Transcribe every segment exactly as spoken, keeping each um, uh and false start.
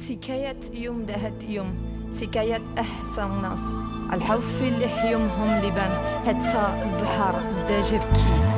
سكاية يوم دهت يوم سكاية أحسن ناس الحوف اللي حيومهم لبان حتى البحر بدا جبكي.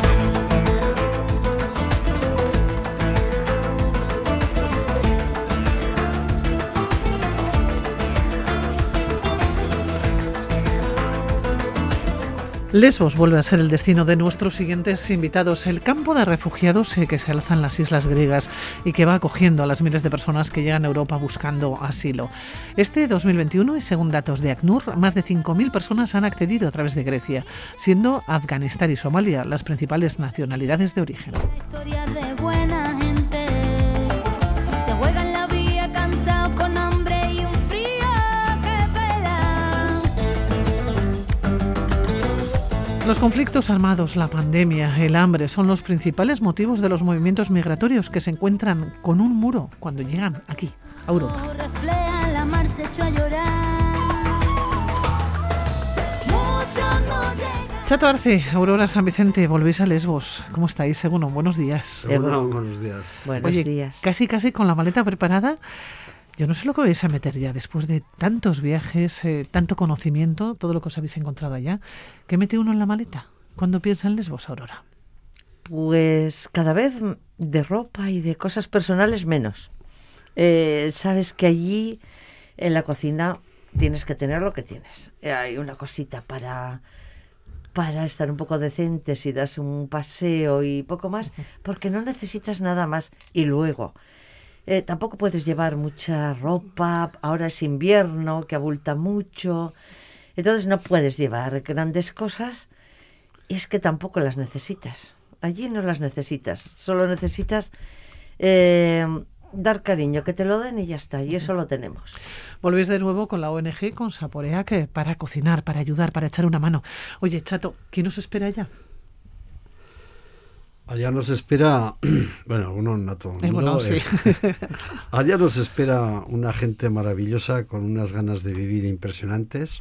Lesbos vuelve a ser el destino de nuestros siguientes invitados, el campo de refugiados que se alza en las islas griegas y que va acogiendo a las miles de personas que llegan a Europa buscando asilo. Este dos mil veintiuno, y según datos de ACNUR, más de cinco mil personas han accedido a través de Grecia, siendo Afganistán y Somalia las principales nacionalidades de origen. Los conflictos armados, la pandemia, el hambre son los principales motivos de los movimientos migratorios que se encuentran con un muro cuando llegan aquí, a Europa. Chato Arce, Aurora San Vicente, volvéis a Lesbos. ¿Cómo estáis, Seguno? Buenos días. Bueno, buenos días. Buenos Oye, días. Casi, casi con la maleta preparada. Yo no sé lo que vais a meter ya, después de tantos viajes, eh, tanto conocimiento, todo lo que os habéis encontrado allá. ¿Qué mete uno en la maleta cuando piensa en Lesbos, Aurora? Pues cada vez de ropa y de cosas personales menos. Eh, sabes que allí en la cocina tienes que tener lo que tienes. Eh, hay una cosita para, para estar un poco decente si das un paseo y poco más, porque no necesitas nada más. Y luego... Eh, tampoco puedes llevar mucha ropa, ahora es invierno, que abulta mucho, entonces no puedes llevar grandes cosas y es que tampoco las necesitas. Allí no las necesitas, solo necesitas eh, dar cariño, que te lo den y ya está, y eso lo tenemos. Volvéis de nuevo con la O N G, con Saporea, que para cocinar, para ayudar, para echar una mano. Oye, Chato, ¿quién nos espera allá? Allá nos espera, bueno, algunos no todo el Eh, mundo. bueno, sí. eh, allá nos espera una gente maravillosa con unas ganas de vivir impresionantes,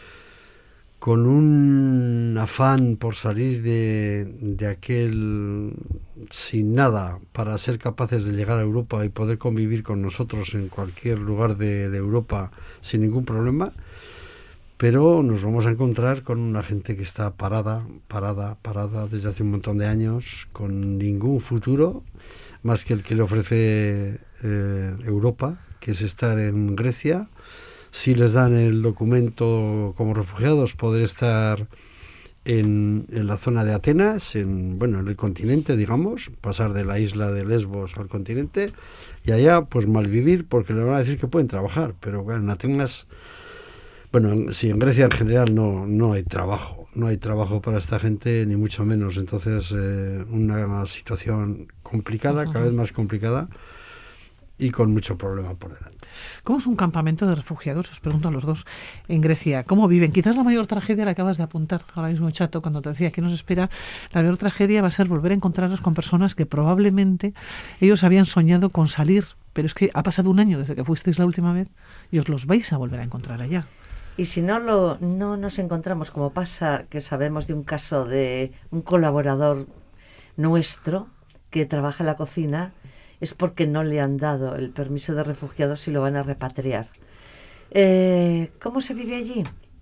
con un afán por salir de, de aquel sin nada para ser capaces de llegar a Europa y poder convivir con nosotros en cualquier lugar de, de Europa sin ningún problema. Pero nos vamos a encontrar con una gente que está parada, parada, parada desde hace un montón de años, con ningún futuro más que el que le ofrece eh, Europa, que es estar en Grecia. Si les dan el documento como refugiados, poder estar en, en la zona de Atenas, en, bueno, en el continente, digamos, pasar de la isla de Lesbos al continente, y allá pues malvivir, porque le van a decir que pueden trabajar, pero bueno, en Atenas... Bueno, sí, en Grecia en general no, no hay trabajo, no hay trabajo para esta gente, ni mucho menos. Entonces, eh, una situación complicada, cada vez más complicada, y con mucho problema por delante. ¿Cómo es un campamento de refugiados? Os pregunto a los dos, en Grecia. ¿Cómo viven? Quizás la mayor tragedia la acabas de apuntar ahora mismo, Chato, cuando te decía que nos espera. La mayor tragedia va a ser volver a encontrarnos con personas que probablemente ellos habían soñado con salir, pero es que ha pasado un año desde que fuisteis la última vez y os los vais a volver a encontrar allá. Y si no lo no nos encontramos, como pasa que sabemos de un caso de un colaborador nuestro que trabaja en la cocina, es porque no le han dado el permiso de refugiados y lo van a repatriar. Eh, ¿Cómo se vive allí?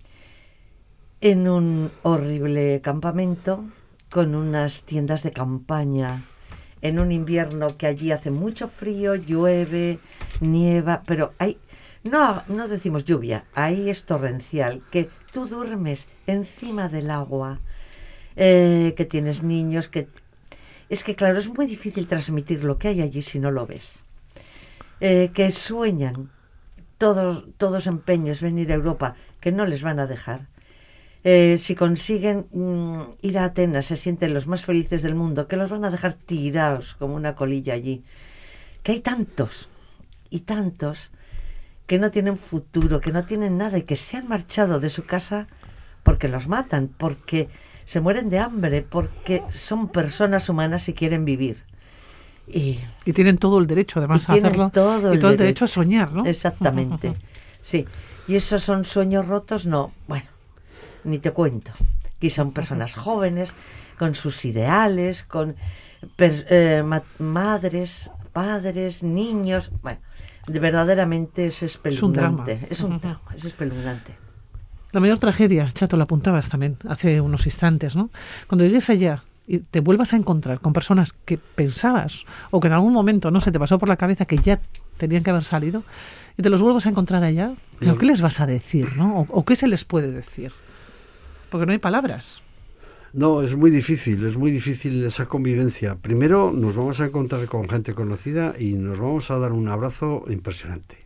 En un horrible campamento con unas tiendas de campaña, en un invierno que allí hace mucho frío, llueve, nieva, pero hay... No, no decimos lluvia, ahí es torrencial, que tú duermes encima del agua, eh, que tienes niños, que... Es que claro, es muy difícil transmitir lo que hay allí si no lo ves. Eh, que sueñan, todos, todos empeños venir a Europa, que no les van a dejar. Eh, si consiguen mm, ir a Atenas, se sienten los más felices del mundo, que los van a dejar tirados como una colilla allí. Que hay tantos y tantos... que no tienen futuro, que no tienen nada y que se han marchado de su casa porque los matan, porque se mueren de hambre, porque son personas humanas y quieren vivir. Y, y tienen todo el derecho, además, a hacerlo. Todo y todo el derecho. derecho a soñar, ¿no? Exactamente. Sí. ¿Y esos son sueños rotos? No. Bueno, ni te cuento. Aquí son personas jóvenes, con sus ideales, con per, eh, ma- madres, padres, niños. Bueno, de verdaderamente es espeluznante. Es un drama. Es un drama, es espeluznante. La mayor tragedia, Chato, lo apuntabas también hace unos instantes, ¿no? Cuando llegues allá y te vuelvas a encontrar con personas que pensabas o que en algún momento no se te pasó por la cabeza que ya tenían que haber salido y te los vuelvas a encontrar allá, ¿pero qué les vas a decir, no? O, o qué se les puede decir, porque no hay palabras. No, es muy difícil, es muy difícil esa convivencia. Primero nos vamos a encontrar con gente conocida y nos vamos a dar un abrazo impresionante.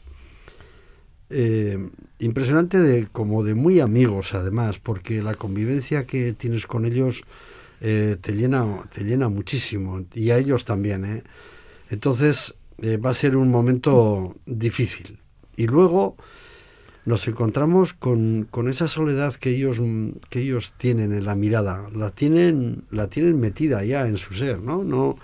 Eh, impresionante de como de muy amigos además, porque la convivencia que tienes con ellos eh, te llena, te llena muchísimo, y a ellos también, ¿eh? Entonces eh, va a ser un momento difícil. Y luego nos encontramos con, con esa soledad que ellos que ellos tienen en la mirada, la tienen la tienen metida ya en su ser, ¿no? No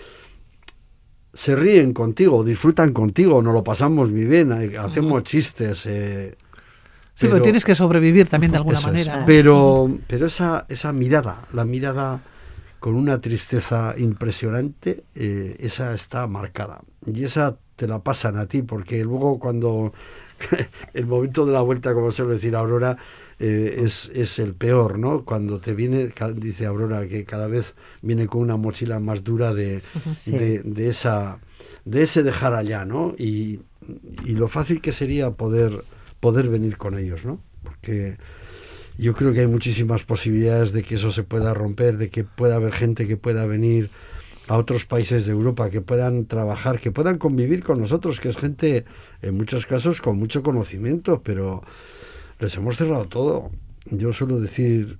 se ríen contigo, disfrutan contigo, nos lo pasamos muy bien, hacemos chistes. Eh, sí, pero, pero tienes que sobrevivir también de alguna manera. Es, pero pero esa esa mirada, la mirada con una tristeza impresionante, eh, esa está marcada y esa te la pasan a ti, porque luego cuando el momento de la vuelta, como suele decir Aurora, eh, es, es el peor, ¿no? Cuando te viene, dice Aurora, que cada vez viene con una mochila más dura de, sí. de, de esa de ese dejar allá, ¿no? Y, y lo fácil que sería poder, poder venir con ellos, ¿no? Porque yo creo que hay muchísimas posibilidades de que eso se pueda romper, de que pueda haber gente que pueda venir a otros países de Europa, que puedan trabajar, que puedan convivir con nosotros, que es gente, en muchos casos, con mucho conocimiento, pero les hemos cerrado todo. Yo suelo decir,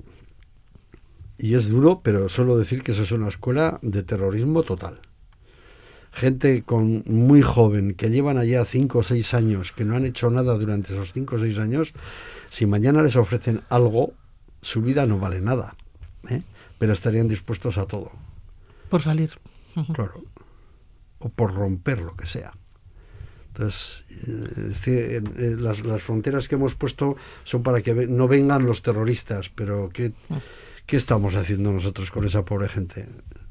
y es duro, pero suelo decir que eso es una escuela de terrorismo total. Gente con muy joven, que llevan allá cinco o seis años, que no han hecho nada durante esos cinco o seis años, si mañana les ofrecen algo, su vida no vale nada, ¿eh? Pero estarían dispuestos a todo. Por salir. Uh-huh. Claro. O por romper lo que sea. Entonces, es que, eh, las, las fronteras que hemos puesto son para que ve, no vengan los terroristas, pero ¿qué, uh-huh. ¿qué estamos haciendo nosotros con esa pobre gente?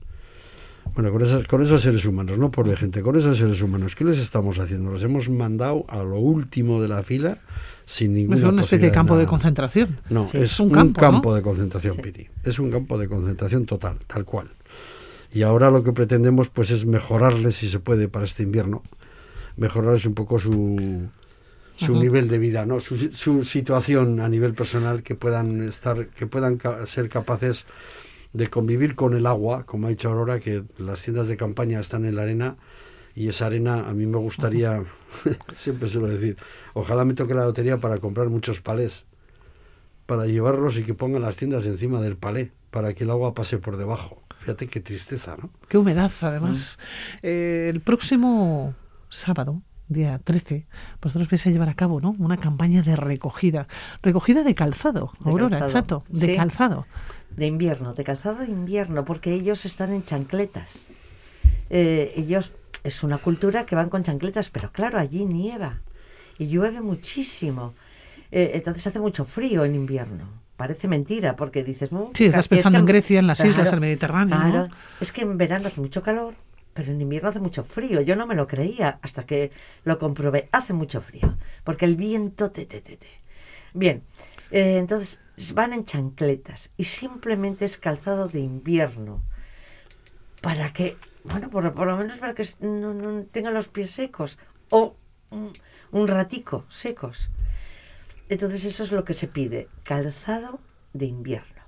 Bueno, con, esas, con esos seres humanos, no pobre gente, con esos seres humanos, ¿qué les estamos haciendo? Los hemos mandado a lo último de la fila sin ninguna Es una especie de campo de, de concentración. No, sí, es un campo, un campo ¿no? de concentración, sí. Piri. Es un campo de concentración total, tal cual. Y ahora lo que pretendemos pues es mejorarles, si se puede, para este invierno, mejorarles un poco su su uh-huh. nivel de vida, no, su, su situación a nivel personal, que puedan estar, que puedan ca- ser capaces de convivir con el agua, como ha dicho Aurora, que las tiendas de campaña están en la arena, y esa arena a mí me gustaría, uh-huh. siempre suelo decir, ojalá me toque la lotería para comprar muchos palés, para llevarlos y que pongan las tiendas encima del palé, para que el agua pase por debajo. Fíjate qué tristeza, ¿no? Qué humedad, además. Mm. Eh, el próximo sábado, día trece, vosotros vais a llevar a cabo, ¿no?, una campaña de recogida. Recogida de calzado, de Aurora, calzado. Chato, de sí. calzado. De invierno, de calzado de invierno, porque ellos están en chancletas. Eh, ellos, es una cultura que van con chancletas, pero claro, allí nieva y llueve muchísimo. Eh, entonces hace mucho frío en invierno. Parece mentira, porque dices... No, sí, estás pensando es que, en Grecia, en las claro, islas, el Mediterráneo, claro, ¿no? Es que en verano hace mucho calor, pero en invierno hace mucho frío. Yo no me lo creía hasta que lo comprobé. Hace mucho frío, porque el viento... Te, te, te, te. Bien, eh, entonces van en chancletas y simplemente es calzado de invierno. Para que, bueno, por, por lo menos para que no, no tengan los pies secos o un, un ratico secos. Entonces eso es lo que se pide, calzado de invierno.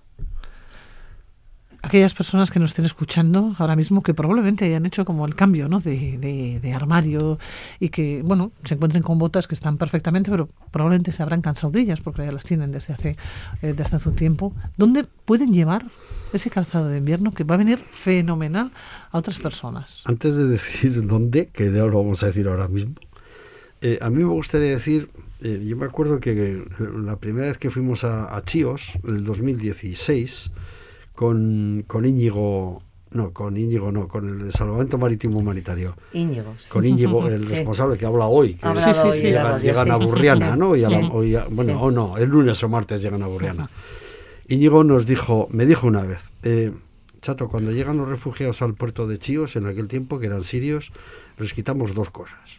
Aquellas personas que nos estén escuchando ahora mismo, que probablemente hayan hecho como el cambio, ¿no?, de, de, de armario, y que, bueno, se encuentren con botas que están perfectamente, pero probablemente se habrán cansado de ellas porque ya las tienen desde hace, eh, desde hace un tiempo. ¿Dónde pueden llevar ese calzado de invierno que va a venir fenomenal a otras personas? Antes de decir dónde, que ya lo vamos a decir ahora mismo, eh, a mí me gustaría decir... Eh, yo me acuerdo que la primera vez que fuimos a, a Chios, en el dos mil dieciséis, con, con Íñigo, no, con Íñigo no, con el de Salvamento Marítimo Humanitario. Íñigo. Sí. Con Íñigo, el sí. responsable que habla hoy, que habla es, hoy, sí, sí, llegan, sí. llegan a Burriana, ¿no? Y a la, sí. hoy a, bueno, sí. o no, el lunes o martes llegan a Burriana. Íñigo nos dijo, me dijo una vez, eh, Chato, cuando llegan los refugiados al puerto de Chios, en aquel tiempo, que eran sirios, les quitamos dos cosas.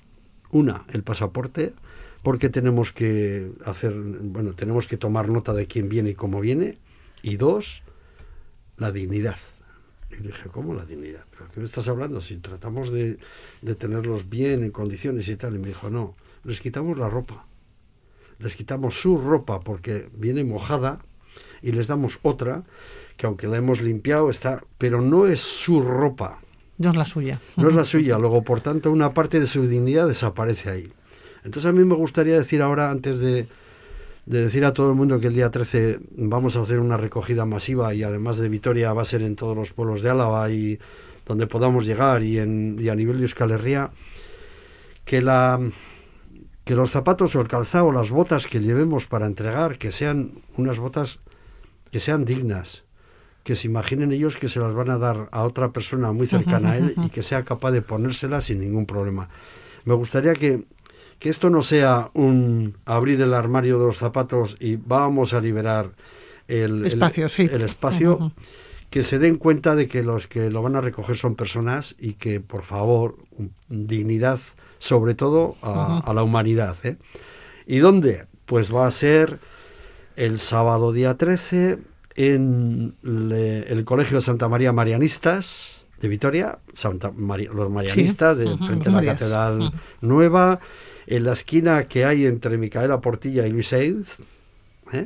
Una, el pasaporte, porque tenemos que hacer, bueno, tenemos que tomar nota de quién viene y cómo viene. Y dos, la dignidad. Y le dije, ¿cómo la dignidad? ¿Pero qué me estás hablando? Si tratamos de, de tenerlos bien, en condiciones y tal. Y me dijo, no, les quitamos la ropa. Les quitamos su ropa porque viene mojada y les damos otra que aunque la hemos limpiado está, pero no es su ropa. No es la suya. No es la suya. Luego, por tanto, una parte de su dignidad desaparece ahí. Entonces a mí me gustaría decir ahora, antes de, de decir a todo el mundo que el día trece vamos a hacer una recogida masiva y además de Vitoria va a ser en todos los pueblos de Álava y donde podamos llegar y, en, y a nivel de Euskal Herria, que la... que los zapatos o el calzado o las botas que llevemos para entregar, que sean unas botas que sean dignas, que se imaginen ellos que se las van a dar a otra persona muy cercana a él y que sea capaz de ponérselas sin ningún problema. Me gustaría que, que esto no sea un abrir el armario de los zapatos y vamos a liberar el espacio, el, sí. el espacio, que se den cuenta de que los que lo van a recoger son personas y que, por favor, dignidad, sobre todo a, uh-huh. a la humanidad, ¿eh? ¿Y dónde? Pues va a ser el sábado día trece en le, el Colegio de Santa María Marianistas de Vitoria, Santa María, los Marianistas, sí. de, uh-huh. frente a la Marias. Catedral uh-huh. Nueva, en la esquina que hay entre Micaela Portilla y Luis Sainz, ¿eh?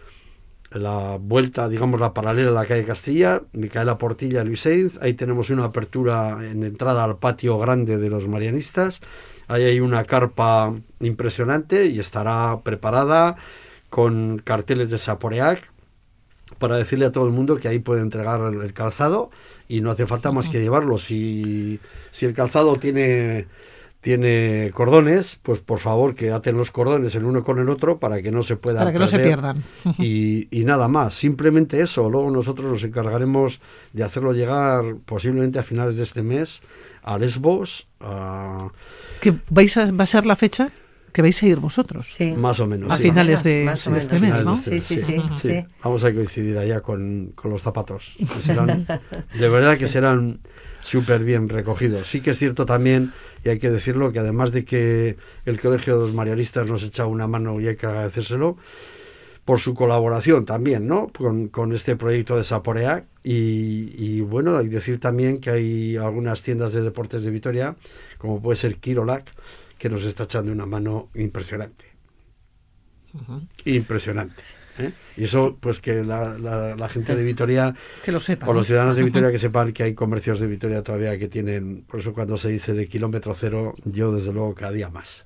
La vuelta, digamos, la paralela a la calle Castilla, Micaela Portilla, Luis Sainz. Ahí tenemos una apertura en entrada al patio grande de los Marianistas. Ahí hay una carpa impresionante y estará preparada con carteles de Zaporeak para decirle a todo el mundo que ahí puede entregar el, el calzado y no hace falta más que llevarlo. Si, si el calzado tiene... tiene cordones, pues por favor que aten los cordones el uno con el otro para que no se puedan para que perder, no se pierdan. Y, y nada más, simplemente eso. Luego nosotros nos encargaremos de hacerlo llegar posiblemente a finales de este mes a Lesbos. A... ¿Que vais a, va a ser la fecha que vais a ir vosotros? Sí. Más o menos. A sí. finales de, más de este mes, ¿no? Este, sí, sí, sí, sí, sí. sí. Vamos a coincidir allá con, con los zapatos. Que serán, de verdad que serán súper bien recogidos. Sí que es cierto también, y hay que decirlo, que además de que el Colegio de los Marianistas nos echa una mano y hay que agradecérselo por su colaboración también, ¿no? Con, con este proyecto de Zaporeak y, y bueno, hay que decir también que hay algunas tiendas de deportes de Vitoria, como puede ser Kirolak, que nos está echando una mano impresionante. Uh-huh. Impresionante. ¿Eh? Y eso, pues que la, la, la gente de Vitoria, que lo sepa, o los ¿no? ciudadanos de Vitoria que sepan que hay comercios de Vitoria todavía que tienen, por eso cuando se dice de kilómetro cero, yo desde luego cada día más.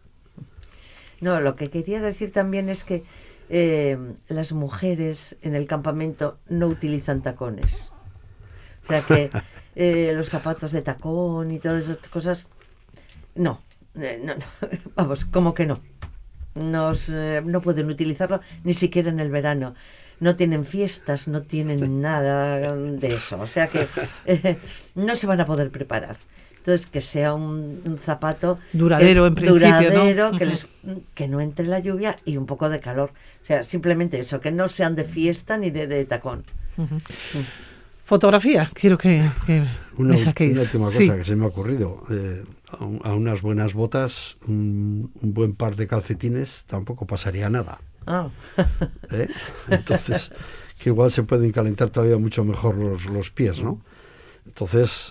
No, lo que quería decir también es que eh, las mujeres en el campamento no utilizan tacones. O sea que eh, los zapatos de tacón y todas esas cosas, no, eh, no, no vamos, como que no. Nos, eh, no pueden utilizarlo ni siquiera en el verano. No tienen fiestas, no tienen nada de eso. O sea que eh, no se van a poder preparar. Entonces, que sea un, un zapato duradero, eh, en principio, duradero, ¿no? que, les, que no entre la lluvia y un poco de calor. O sea, simplemente eso, que no sean de fiesta ni de, de tacón. Uh-huh. Uh. Fotografía, quiero que, que una, me saquéis. Una última cosa sí. que se me ha ocurrido. Eh, a, a unas buenas botas, un, un buen par de calcetines, tampoco pasaría nada. Oh. ¿Eh? Entonces, que igual se pueden calentar todavía mucho mejor los, los pies, ¿no? Entonces,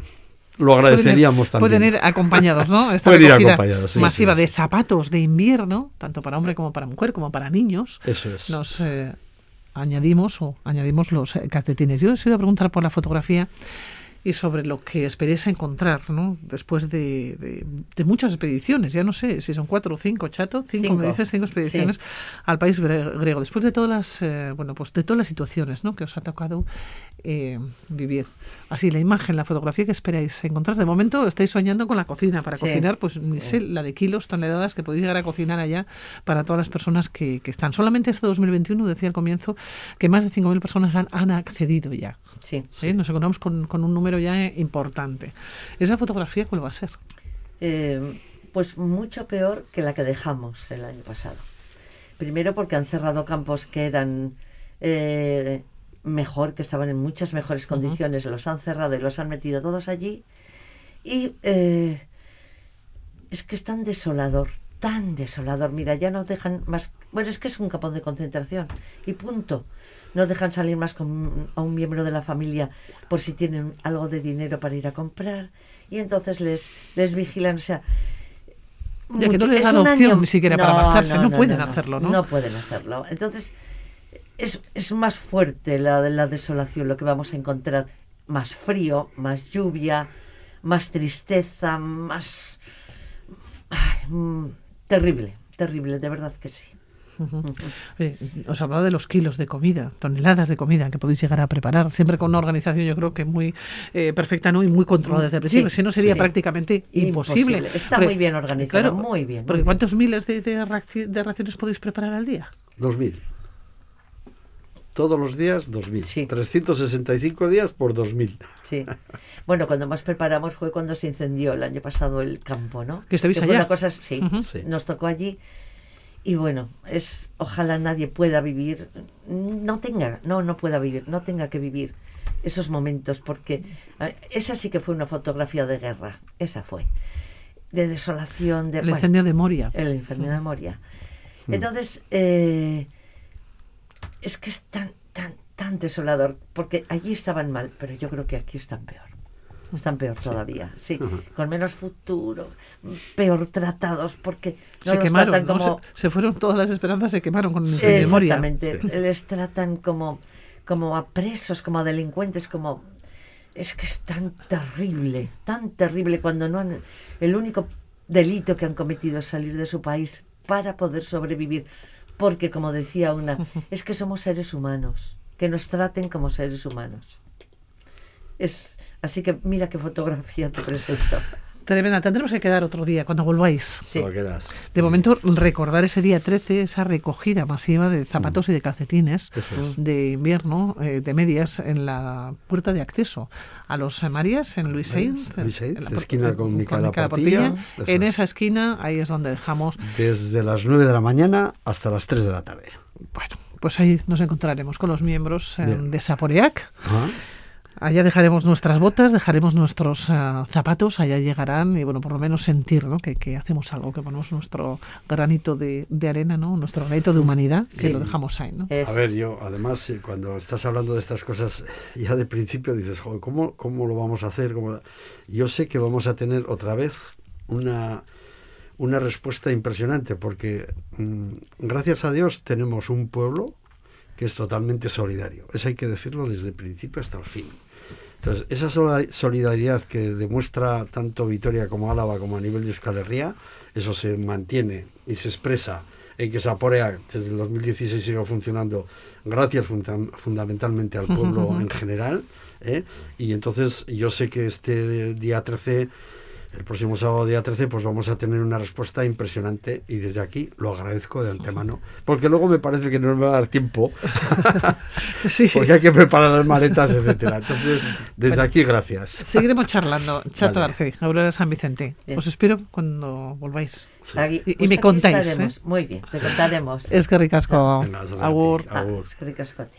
lo agradeceríamos pueden ir, también. Pueden ir acompañados, ¿no? Esta pueden ir acompañados, sí, masiva sí, de sí. zapatos de invierno, tanto para hombre como para mujer, como para niños. Eso es. Nos eh, añadimos o añadimos los eh, calcetines. Yo os iba a preguntar por la fotografía y sobre lo que esperéis encontrar, ¿no? Después de, de, de muchas expediciones, ya no sé si son cuatro o cinco, Chato, cinco, cinco. me dices, cinco expediciones sí. al país griego, después de todas las, eh, bueno, pues de todas las situaciones, ¿no? que os ha tocado eh, vivir. Así, la imagen, la fotografía que esperáis encontrar. De momento estáis soñando con la cocina, para sí. cocinar, pues ni sé, la de kilos, toneladas que podéis llegar a cocinar allá para todas las personas que, que están. Solamente este dos mil veintiuno, decía al comienzo, que más de cinco mil personas han, han accedido ya. Sí. ¿Sí? Nos encontramos con, con un número ya importante. ¿Esa fotografía cuál va a ser? Eh, pues mucho peor que la que dejamos el año pasado. Primero porque han cerrado campos que eran eh, mejor, que estaban en muchas mejores condiciones, uh-huh. los han cerrado y los han metido todos allí. Y eh, es que es tan desolador, tan desolador. Mira, ya no dejan más... Bueno, es que es un campo de concentración y punto. No dejan salir más con a un miembro de la familia por si tienen algo de dinero para ir a comprar. Y entonces les, les vigilan, o sea... Ya que no les dan opción año... ni siquiera no, para marcharse, no, no, no pueden no, no, hacerlo, ¿no? No pueden hacerlo. Entonces, es, es más fuerte la, la desolación, lo que vamos a encontrar. Más frío, más lluvia, más tristeza, más... Ay, mm, terrible, terrible, de verdad que sí. Uh-huh. Oye, os hablaba de los kilos de comida, toneladas de comida que podéis llegar a preparar, siempre con una organización yo creo que muy eh, perfecta, ¿no? Y muy controlada desde el principio, sí, si no sería sí. prácticamente imposible. imposible. Está porque, muy bien organizado, claro, muy bien. Porque muy ¿cuántos bien. miles de, de, raci- de raciones podéis preparar al día? Dos mil. Todos los días, dos mil. Sí. trescientos sesenta y cinco días por dos mil. Sí. Bueno, cuando más preparamos fue cuando se incendió el año pasado el campo, ¿no? ¿Que estabais que allá? Una cosa, sí, uh-huh. sí, nos tocó allí. Y bueno, es ojalá nadie pueda vivir, no tenga, no, no pueda vivir, no tenga que vivir esos momentos, porque eh, esa sí que fue una fotografía de guerra, esa fue, de desolación. De, el bueno, incendio de Moria. El incendio de Moria. Entonces, eh, es que es tan, tan, tan desolador, porque allí estaban mal, pero yo creo que aquí están peor. Están peor todavía, sí, sí. Uh-huh. Con menos futuro, peor tratados, porque no se los quemaron, tratan como... ¿no? se, se fueron todas las esperanzas, se quemaron con el memoria. Exactamente, sí. Les tratan como, como a presos, como a delincuentes, como... Es que es tan terrible, tan terrible cuando no han... El único delito que han cometido es salir de su país para poder sobrevivir, porque como decía una, uh-huh. es que somos seres humanos, que nos traten como seres humanos. Es... Así que mira qué fotografía te presento. Tremenda, tendremos que quedar otro día cuando volváis. Sí. De momento, recordar ese día trece, esa recogida masiva de zapatos mm. y de calcetines es. de invierno, eh, de medias, en la puerta de acceso a los Marías, en Luis Seitz, Luis Seitz, en la esquina con Micaela Portilla. Portilla. En esa esquina, ahí es donde dejamos. Desde las nueve de la mañana hasta las tres de la tarde. Bueno, pues ahí nos encontraremos con los miembros eh, de Saporeac. Ajá. Allá dejaremos nuestras botas, dejaremos nuestros uh, zapatos, allá llegarán y bueno, por lo menos sentir, ¿no? que, que hacemos algo, que ponemos nuestro granito de, de arena, ¿no? Nuestro granito de humanidad, que sí. lo dejamos ahí, ¿no? A ver, yo además cuando estás hablando de estas cosas ya de principio dices, joder, ¿cómo, cómo lo vamos a hacer? ¿Cómo? Yo sé que vamos a tener otra vez una, una respuesta impresionante porque mmm, gracias a Dios tenemos un pueblo que es totalmente solidario. Eso hay que decirlo desde el principio hasta el fin. Entonces, esa solidaridad que demuestra tanto Vitoria como Álava como a nivel de Euskal Herria, eso se mantiene y se expresa en que Saporeac desde el dos mil dieciséis sigue funcionando gracias funda- fundamentalmente al pueblo en general, ¿eh? Y entonces yo sé que este día trece, el próximo sábado día trece, pues vamos a tener una respuesta impresionante y desde aquí lo agradezco de antemano, porque luego me parece que no me va a dar tiempo, sí, porque hay que preparar las maletas, etcétera. Entonces, desde bueno, aquí, gracias. Seguiremos charlando. Chato vale. Arce, Aurora San Vicente. Bien. Os espero cuando volváis. Sí. Aquí, y, pues y me contáis. ¿eh? Muy bien, te contaremos. Es que ricasco. Venga, agur. agur. Ah, es que ricasco a ti.